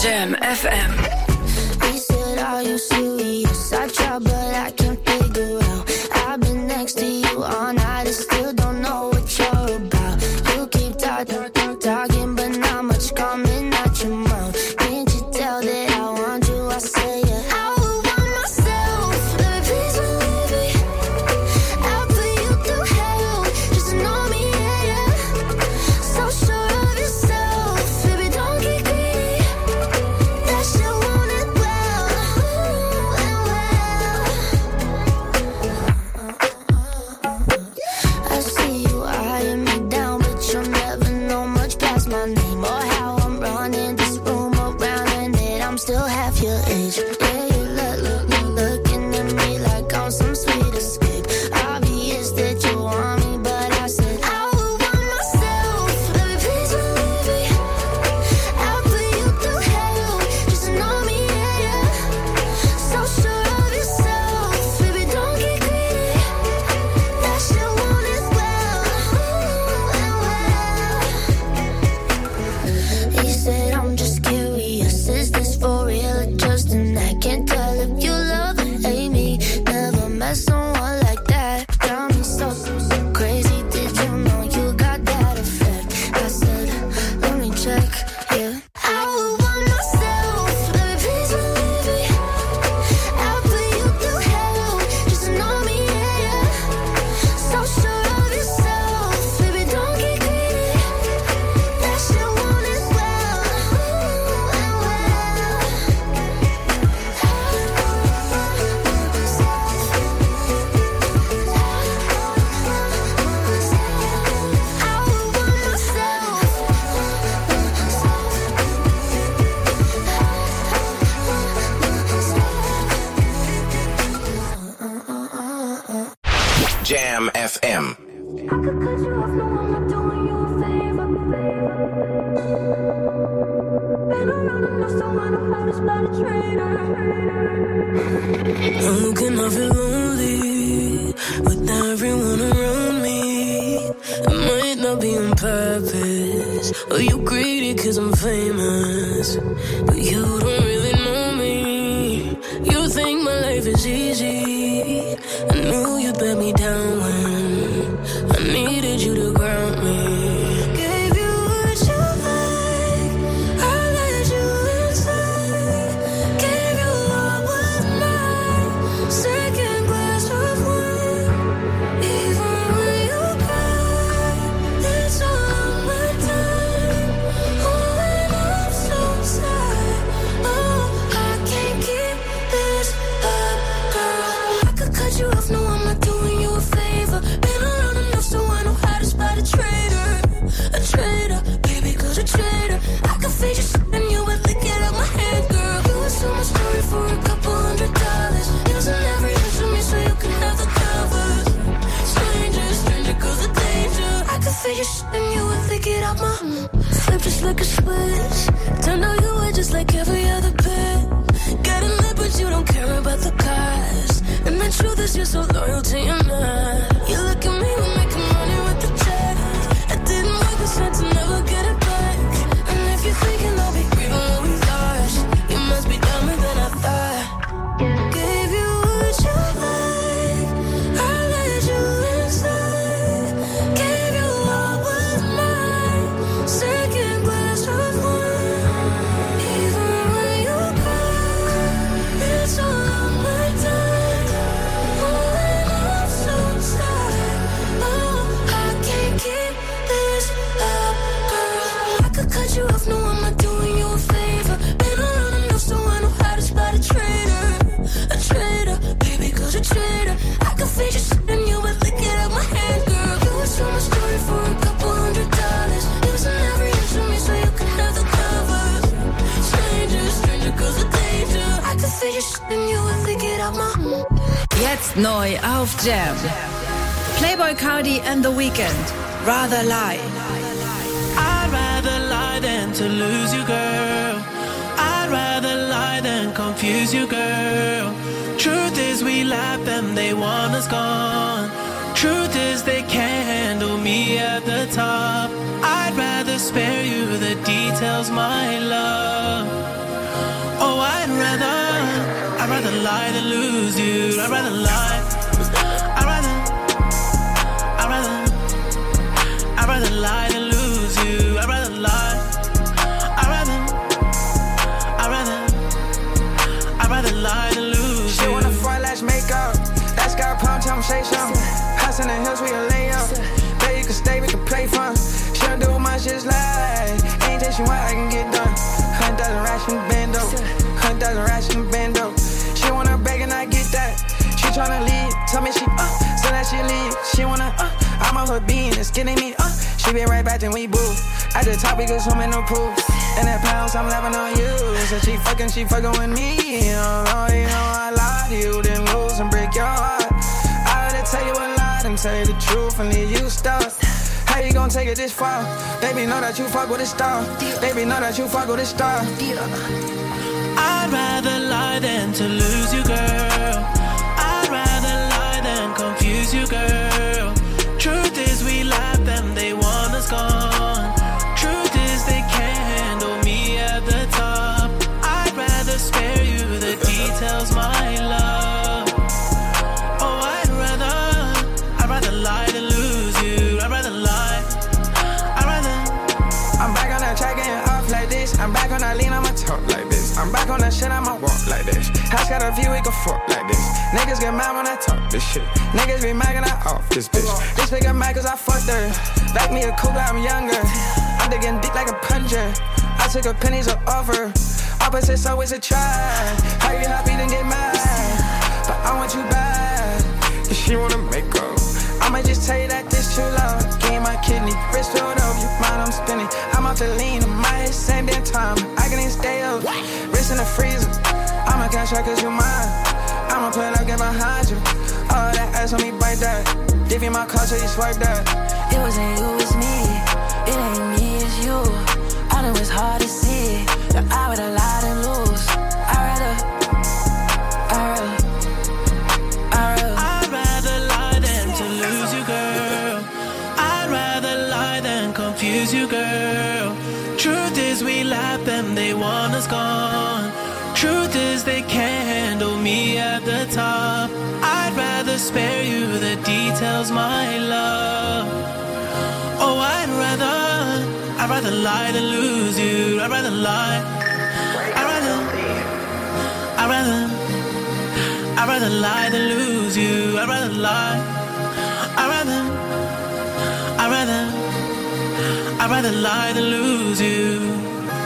[SPEAKER 2] Jam FM.
[SPEAKER 5] He said, are you serious? I tried, but I can't figure out. I've been next to you all night and still don't know what you're about. You keep talking, but not much coming out your mouth. Can't you tell that I want you? I say it. I would want myself. Baby, please believe me. I'll put you through hell just to know me, yeah. So sure of yourself. Baby, don't get greedy. That shit want it well. I see you eyeing me down, but you'll never know much past my name or how I'm running this room around, and that I'm still half your age. Yeah, you looking at me like I'm some sweet escape. Obvious that you want me, but I said I would want myself. Baby, please believe me. I'll put you through hell just to know me, yeah. So sure of yourself, baby, don't get greedy. That shit want it well. He said, I'm just curious, is this for real or just an act? Can't tell if you love or hate me. Never met someone like that. Got me so crazy. Did you know you got that effect? I said, let me check, yeah. I would want myself. Baby, please believe me. I'll put you through hell just to know me, yeah. So sure of yourself, baby, don't get greedy. That shit want it well.
[SPEAKER 10] Jam FM.
[SPEAKER 1] How can I feel lonely with everyone around me? It might not be on purpose, or you greedy cause I'm famous, but you don't really know me. You think my life is easy. I knew you'd let me down when I needed you to ground me. Gave you what you like, I let you inside. Gave you all was mine, second glass of wine. Even when you cry, it's all my time. Oh, and I'm so sad. Oh, I can't keep this up, girl. I could cut you off, no, I'm not doing you a favor. Been around enough so I know how to spot a traitor. A traitor, baby, cause a traitor. I could fade your shit and you would lick it out my hand, girl. You would sell my story for $200. Using every inch of me so you can have the covers. Stranger, cause of danger. I could fade your shit and you would lick it out my flip just like a switch. Turned out you were just like every other bitch. Got a lip but you don't care about the cost. And the truth is you're so loyal to your man. You look at me, we're making money with the check. I didn't work this hard to never get it back. And if you're thinking I'll be grieving what we lost, you must be dumber than I thought. Gave you what you like, I let you inside. Gave you all was mine, second glass of wine. Even when you cry, it's all on my time. Oh, and I'm so sad. Oh, I can't keep this up, girl. I could cut you off, no, I'm not doing you a favor. Been around enough so I know how to spot a traitor. A traitor, baby, cause a traitor. I could fade your shit and you would lick it out my hand, girl. You would sell my story for $200. Using every inch of me so you can have the covers. Stranger, cause of danger. I could fade your shit and you would lick it out my
[SPEAKER 11] Jetzt neu auf Jam. Playboy Cardi and The Weeknd. Rather Lie.
[SPEAKER 1] I'd rather lie than to lose you, girl. I'd rather lie than confuse you, girl. Truth is we left them, they want us gone. Truth is they can't handle me at the top. I'd rather spare you the details, my love.
[SPEAKER 18] lie than lose you. I'd rather lie. I'd rather lie than lose you. I'd rather lie. I'd rather lie than lose you.
[SPEAKER 20] She wanna fight, let's make up. That's got a pound, tell him say something. House in the hills, we a lay up. Baby, you can stay, we can play fun. She don't do much, just lie. Anything she want, I can get done. 100,000 racks from the bando. 100,000 racks from the bando. She wanna beg and I get that. She tryna leave, tell me she so that she leave. She wanna I'm on her being, it's getting me She be right back, then we boo. At the top, we go swimming no pool. And that pounds, I'm laughing on you. So she fucking with me. You know I lie to you, then lose and break your heart. I had to tell you a lie, then tell you the truth and leave you stuck. How you gon' take it this far? Baby, know that you fuck with a star. Baby, know that you fuck with a star.
[SPEAKER 18] I'd rather lie than to lose you, girl. I'd rather lie than confuse you, girl. Truth is we love them, they want us gone. Truth is they can't handle me at the top. I'd rather spare you the details, my love. Oh, I'd rather lie than lose you. I'd rather lie.
[SPEAKER 20] I'm back on that track getting off like this. I'm back on that lean, I'ma talk like this. I'm back on that shit, I'ma walk like this. House got a view, we can fuck like this. Niggas get mad when I talk this shit. Niggas be mad when I off this bitch. This bitch get mad cause I fucked her. Like me a cougar, I'm younger. I'm digging deep like a plunger. I took her pennies of offer. Opposites always a try. How you happy then get mad? But I want you bad. If she wanna make up, I'ma just tell you that this too loud. Give my kidney, wrist filled up, you mind I'm spinning. I'm off the lean, my head same damn time. I can even stay up, wrist in the freezer. I'ma cash out cause you mine. I'ma play like get behind you. All that ass on me, bite that. Give you my card so you swipe that.
[SPEAKER 1] It wasn't you, it's me. It ain't me, it's you. I know it's hard to see that I would have lied and lose. I'd
[SPEAKER 18] rather lie than to lose you, girl. I'd rather lie than confuse you, girl. Truth is we love them, they want us gone. Truth is they can't handle me at the top. I'd rather spare you the details, my love. Oh, I'd rather lie than lose you. I'd rather lie. I'd rather lie than lose you. I'd rather lie. I'd rather lie than lose you.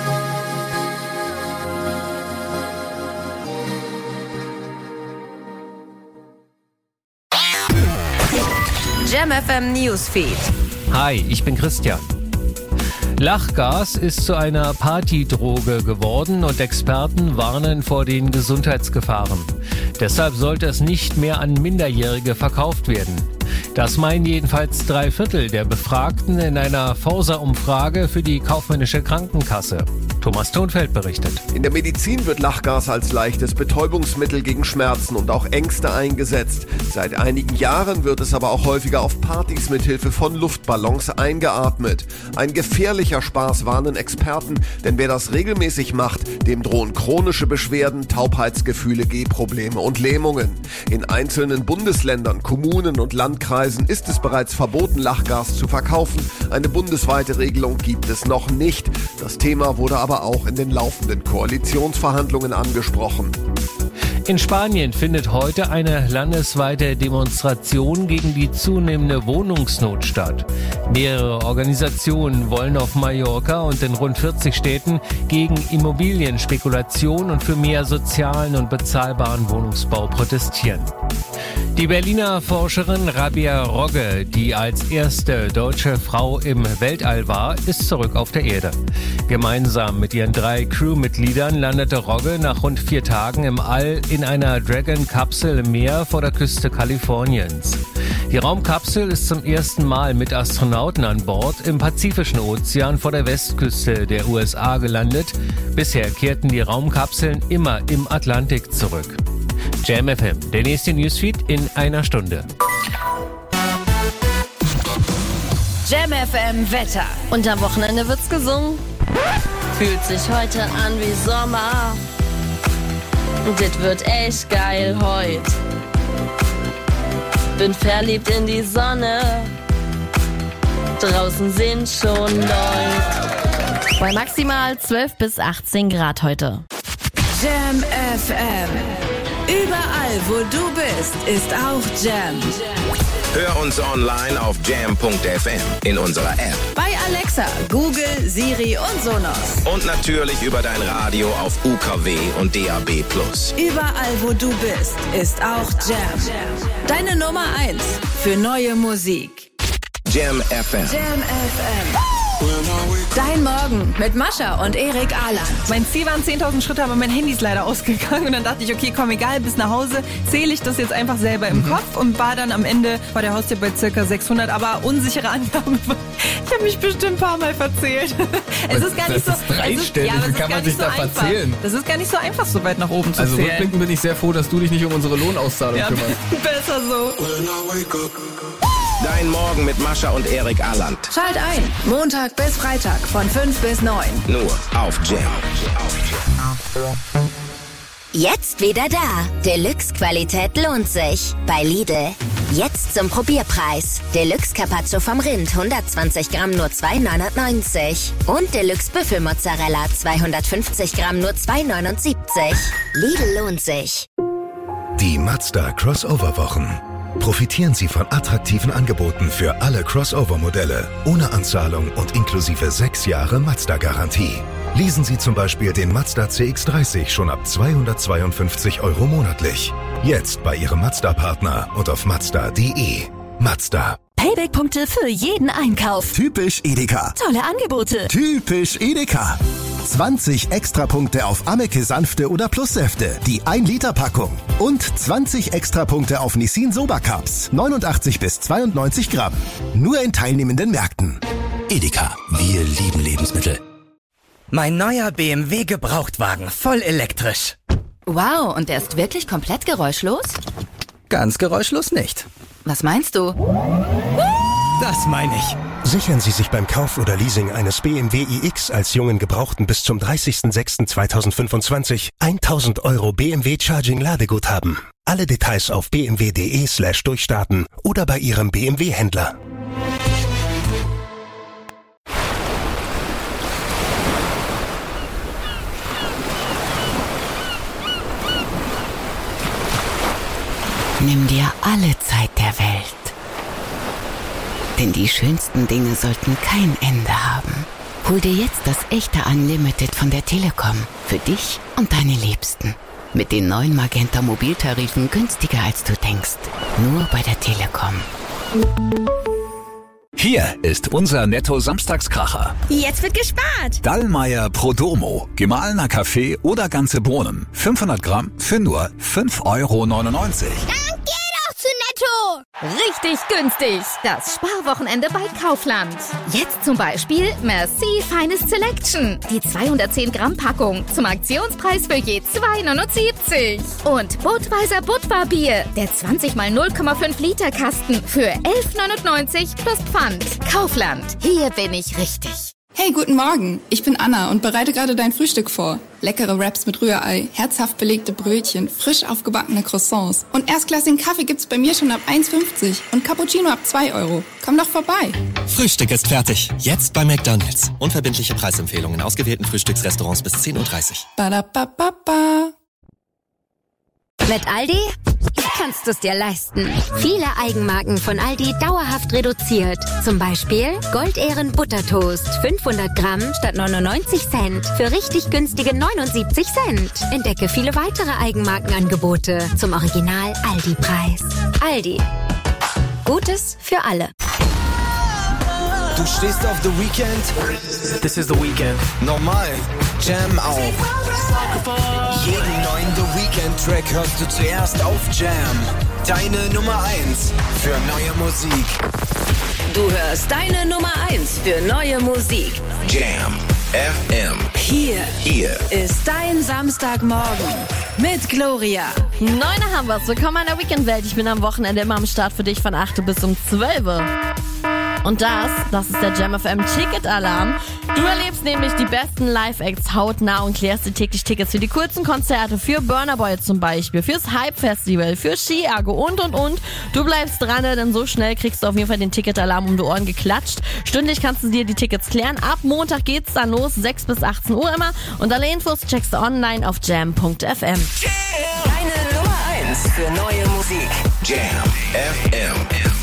[SPEAKER 2] Jam FM Newsfeed.
[SPEAKER 21] Hi, ich bin Christian. Lachgas ist zu einer Partydroge geworden und Experten warnen vor den Gesundheitsgefahren. Deshalb sollte es nicht mehr an Minderjährige verkauft werden. Das meinen jedenfalls 3/4 der Befragten in einer Forsa-Umfrage für die kaufmännische Krankenkasse. Thomas Thonfeld berichtet.
[SPEAKER 22] In der Medizin wird Lachgas als leichtes Betäubungsmittel gegen Schmerzen und auch Ängste eingesetzt. Seit einigen Jahren wird es aber auch häufiger auf Partys mit Hilfe von Luftballons eingeatmet. Ein gefährlicher Spaß, warnen Experten, denn wer das regelmäßig macht, dem drohen chronische Beschwerden, Taubheitsgefühle, Gehprobleme und Lähmungen. In einzelnen Bundesländern, Kommunen und Landkreisen ist es bereits verboten, Lachgas zu verkaufen. Eine bundesweite Regelung gibt es noch nicht. Das Thema wurde aber auch in den laufenden Koalitionsverhandlungen angesprochen.
[SPEAKER 21] In Spanien findet heute eine landesweite Demonstration gegen die zunehmende Wohnungsnot statt. Mehrere Organisationen wollen auf Mallorca und in rund 40 Städten gegen Immobilienspekulation und für mehr sozialen und bezahlbaren Wohnungsbau protestieren. Die Berliner Forscherin Rabia Rogge, die als erste deutsche Frau im Weltall war, ist zurück auf der Erde. Gemeinsam mit ihren 3 Crewmitgliedern landete Rogge nach rund 4 Tagen im All in einer Dragon-Kapsel im Meer vor der Küste Kaliforniens. Die Raumkapsel ist zum ersten Mal mit Astronauten an Bord im Pazifischen Ozean vor der Westküste der USA gelandet. Bisher kehrten die Raumkapseln immer im Atlantik zurück. Jam FM, der nächste Newsfeed in einer Stunde.
[SPEAKER 2] Jam FM Wetter.
[SPEAKER 4] Und am Wochenende wird's gesungen. Fühlt sich heute an wie Sommer. Dit wird echt geil heut. Bin verliebt in die Sonne. Draußen sind schon Leute. Bei maximal 12 bis 18 Grad heute.
[SPEAKER 11] Jam FM. Überall, wo du bist, ist auch Jam.
[SPEAKER 10] Hör uns online auf jam.fm, in unserer App.
[SPEAKER 11] Bei Alexa, Google, Siri und Sonos.
[SPEAKER 10] Und natürlich über dein Radio auf UKW und DAB+.
[SPEAKER 11] Überall, wo du bist, ist auch Jam. Deine Nummer 1 für neue Musik.
[SPEAKER 10] Jam FM.
[SPEAKER 11] Jam FM. Dein Morgen mit Mascha und Erik Ahland.
[SPEAKER 3] Mein Ziel waren 10.000 Schritte, aber mein Handy ist leider ausgegangen. Und dann dachte ich, okay, komm, egal, bis nach Hause zähle ich das jetzt einfach selber im Kopf und war dann am Ende vor der Haustür bei circa 600. Aber unsichere Angaben. Ich habe mich bestimmt ein paar Mal verzählt. Es ist gar nicht so.
[SPEAKER 7] Das ist dreistellig, wie kann man sich da verzählen?
[SPEAKER 3] Das ist gar nicht so einfach, so weit nach oben zu zählen.
[SPEAKER 7] Also rückblickend bin ich sehr froh, dass du dich nicht um unsere Lohnauszahlung kümmerst.
[SPEAKER 3] Besser so.
[SPEAKER 10] Dein Morgen mit Mascha und Erik Ahland.
[SPEAKER 11] Schalt ein, Montag bis Freitag von 5 bis 9.
[SPEAKER 10] Nur auf Jam.
[SPEAKER 23] Jetzt wieder da. Deluxe-Qualität lohnt sich. Bei Lidl. Jetzt zum Probierpreis. Deluxe Carpaccio vom Rind 120 Gramm nur 2,99. Und Deluxe Büffelmozzarella 250 Gramm nur 2,79. Lidl lohnt sich.
[SPEAKER 24] Die Mazda Crossover-Wochen. Profitieren Sie von attraktiven Angeboten für alle Crossover-Modelle, ohne Anzahlung und inklusive 6 Jahre Mazda-Garantie. Leasen Sie zum Beispiel den Mazda CX-30 schon ab 252 € monatlich. Jetzt bei Ihrem Mazda-Partner und auf Mazda.de. Mazda.
[SPEAKER 2] Payback-Punkte für jeden Einkauf.
[SPEAKER 25] Typisch Edeka.
[SPEAKER 2] Tolle Angebote.
[SPEAKER 25] Typisch Edeka. 20 Extrapunkte auf Ameke Sanfte oder Plussäfte, die 1-Liter-Packung. Und 20 Extrapunkte auf Nissin Soba Cups, 89 bis 92 Gramm. Nur in teilnehmenden Märkten. Edeka, wir lieben Lebensmittel.
[SPEAKER 26] Mein neuer BMW Gebrauchtwagen, voll elektrisch.
[SPEAKER 27] Wow, und der ist wirklich komplett geräuschlos?
[SPEAKER 26] Ganz geräuschlos nicht.
[SPEAKER 27] Was meinst du?
[SPEAKER 26] Das meine ich.
[SPEAKER 25] Sichern Sie sich beim Kauf oder Leasing eines BMW iX als jungen Gebrauchten bis zum 30.06.2025 1.000 € BMW Charging Ladeguthaben. Alle Details auf bmw.de/durchstarten oder bei Ihrem BMW-Händler.
[SPEAKER 28] Nimm dir alle Zeit der Welt. Denn die schönsten Dinge sollten kein Ende haben. Hol dir jetzt das echte Unlimited von der Telekom. Für dich und deine Liebsten. Mit den neuen Magenta Mobiltarifen günstiger als du denkst. Nur bei der Telekom.
[SPEAKER 29] Hier ist unser Netto-Samstagskracher.
[SPEAKER 27] Jetzt wird gespart.
[SPEAKER 29] Dallmayr Prodomo. Gemahlener Kaffee oder ganze Bohnen. 500 Gramm für nur 5,99 €.
[SPEAKER 12] Zu Netto! Richtig günstig! Das Sparwochenende bei Kaufland. Jetzt zum Beispiel Merci Feines Selection. Die 210 Gramm Packung zum Aktionspreis für je 2,79 €. Und Budweiser Budvar-Bier. Der 20 x 0,5 Liter Kasten für 11,99 € plus Pfand. Kaufland. Hier bin ich richtig.
[SPEAKER 30] Hey, guten Morgen. Ich bin Anna und bereite gerade dein Frühstück vor. Leckere Wraps mit Rührei, herzhaft belegte Brötchen, frisch aufgebackene Croissants. Und erstklassigen Kaffee gibt's bei mir schon ab 1,50 und Cappuccino ab 2 €. Komm doch vorbei.
[SPEAKER 31] Frühstück ist fertig. Jetzt bei McDonald's. Unverbindliche Preisempfehlungen in ausgewählten Frühstücksrestaurants bis 10:30 Uhr.
[SPEAKER 30] Badabababa.
[SPEAKER 23] Mit Aldi kannst du es dir leisten. Viele Eigenmarken von Aldi dauerhaft reduziert. Zum Beispiel Goldehren Buttertoast. 500 Gramm statt 99 Cent. Für richtig günstige 79 Cent. Entdecke viele weitere Eigenmarkenangebote zum Original Aldi-Preis. Aldi. Gutes für alle.
[SPEAKER 32] Du stehst auf The Weekend? This is The Weekend. Normal. Jam auf. Jeden neuen The Weekend-Track hörst du zuerst auf Jam. Deine Nummer 1 für neue Musik.
[SPEAKER 11] Du hörst deine Nummer 1 für neue Musik.
[SPEAKER 10] Jam FM.
[SPEAKER 11] Hier ist dein Samstagmorgen mit Gloria.
[SPEAKER 4] 9 haben wir's. Willkommen in der Weekendwelt. Ich bin am Wochenende immer am Start für dich von 8 bis um 12 Uhr. Und das ist der Jam FM Ticket-Alarm. Du erlebst nämlich die besten Live-Acts hautnah und klärst dir täglich Tickets für die kurzen Konzerte, für Burna Boy zum Beispiel, fürs Hype-Festival, für Ski-Ergo und. Du bleibst dran, denn so schnell kriegst du auf jeden Fall den Ticketalarm um die Ohren geklatscht. Stündlich kannst du dir die Tickets klären. Ab Montag geht's dann los, 6 bis 18 Uhr immer. Und alle Infos checkst du online auf jam.fm.
[SPEAKER 2] Deine Nummer 1 für neue Musik.
[SPEAKER 10] Jam FM.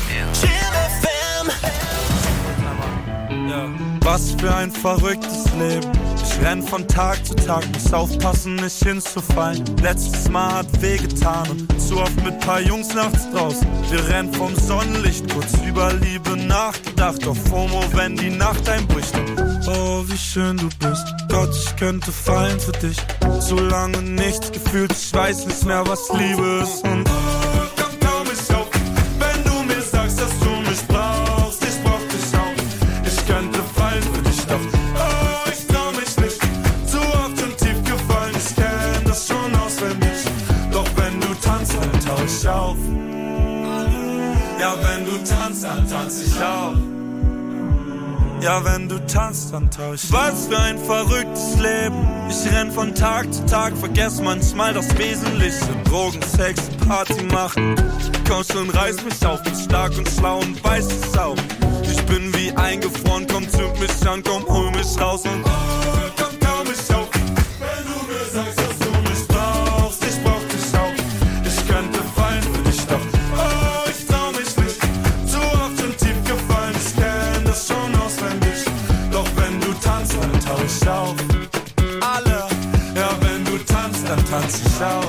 [SPEAKER 1] Was für ein verrücktes Leben. Ich renn von Tag zu Tag, muss aufpassen, nicht hinzufallen. Letztes Mal hat wehgetan und zu oft mit paar Jungs nachts draußen. Wir rennen vom Sonnenlicht, kurz über Liebe nachgedacht. Auf FOMO, wenn die Nacht einbricht. Oh, wie schön du bist. Gott, ich könnte fallen für dich. So lange nichts gefühlt, ich weiß nicht mehr, was Liebe ist. Und komm, kaum mich auf, wenn du mir sagst, dass du mich brauchst. Ich brauch dich auch. Ich könnte fallen für dich, doch oh, ich trau mich nicht. Zu oft schon tief gefallen, ich kenn das schon auswendig. Doch wenn du tanzt, dann tauch ich auf. Ja, wenn du tanzt, dann tanz ich auch. Ja, wenn du tanzt, dann tauch ich. Was für ein verrücktes Leben. Ich renn von Tag zu Tag, vergess manchmal das Wesentliche. Drogen, Sex, Party machen. Komm schon, reiß mich auf, bin stark und schlau und weiß es auch. Ich bin wie eingefroren, komm, zünd mich an, komm, hol mich raus und komm, kaum mich auf. Wenn du mir sagst, dass du mich brauchst, ich brauch dich auch. Ich könnte fallen für dich, doch oh, ich trau mich nicht. Zu oft schon tief gefallen, ich kenn das schon auswendig. Doch wenn du tanzt, dann tauch ich auf. Alle, ja, wenn du tanzt, dann tanz ich auch.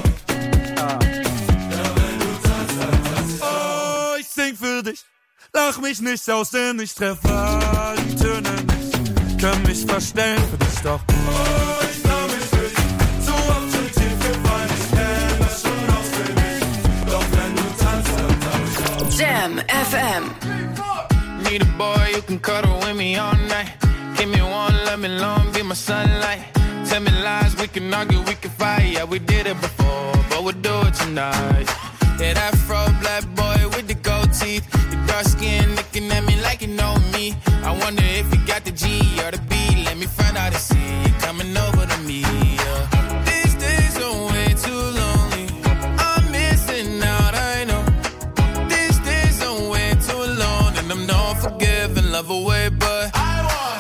[SPEAKER 1] Sing für dich, lach mich nicht aus, denn ich treffe die Töne nicht. Kann mich verstellen für dich, doch oh, ich trau mich nicht. So oft schon tief gefallen, ich kenn das schon auswendig. Doch wenn du tanzt, dann tauch ich auf.
[SPEAKER 2] Jam FM.
[SPEAKER 5] Need a boy you can cuddle with me all night. Give me one, let me long, be my sunlight. Tell me lies, we can argue, we can fight. Yeah, we did it before, but we'll do it tonight. Yeah, that fro black boy with the gold teeth. Your dark skin looking at me like you know me. I wonder if you got the G or the B. Let me find out and see you coming over to me. Yeah. These days are way too lonely. I'm missing out, I know. These days are way too alone. And I'm not forgiving, love away, but I want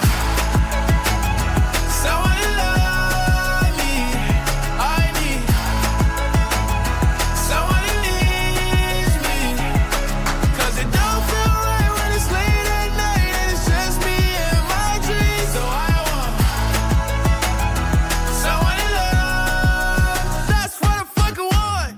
[SPEAKER 5] someone to love me. I need someone to needs me. Cause it don't feel right when it's late at night and it's just me and my dreams. So I want someone to love. That's what I fucking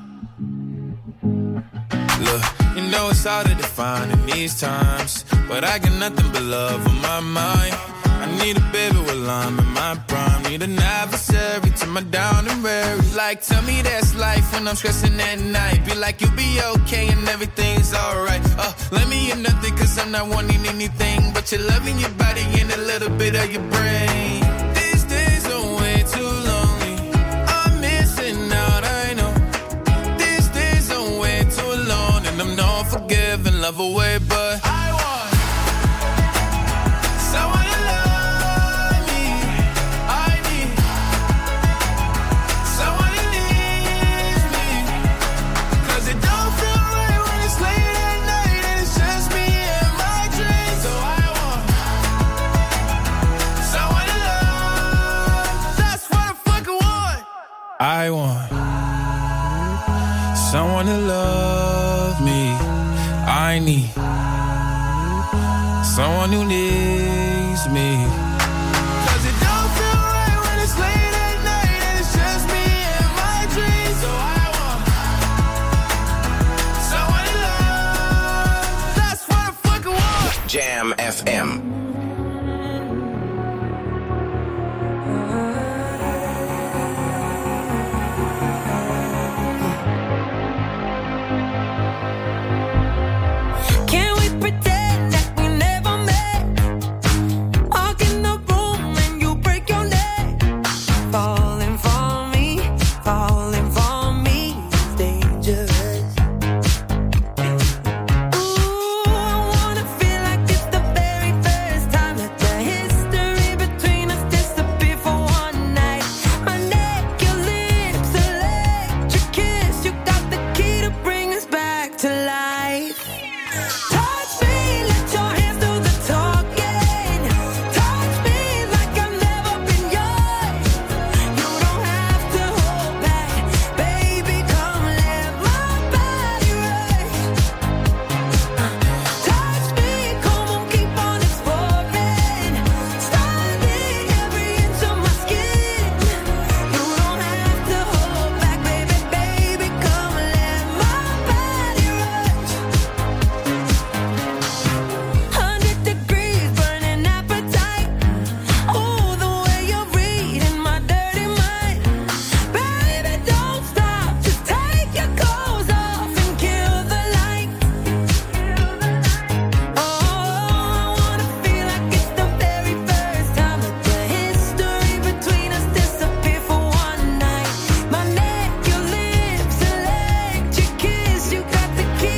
[SPEAKER 5] want. Look, you know it's hard to define in these times, but I got nothing but love on my mind. I need a baby while I'm in my prime. Need an adversary to my down and weary. Like, tell me that's life when I'm stressing at night. Be like, you'll be okay and everything's alright. Let me in nothing cause I'm not wanting anything but your love in your body and a little bit of your brain. These days are way too lonely. I'm missing out, I know. These days are way too alone. And I'm not forgiving, love away, but I want someone to love me. I need someone who needs me. Cause it don't feel right when it's late at night and it's just me and my dreams. So I want someone to love. That's what I fucking want. I want someone to love me. I need someone who needs me.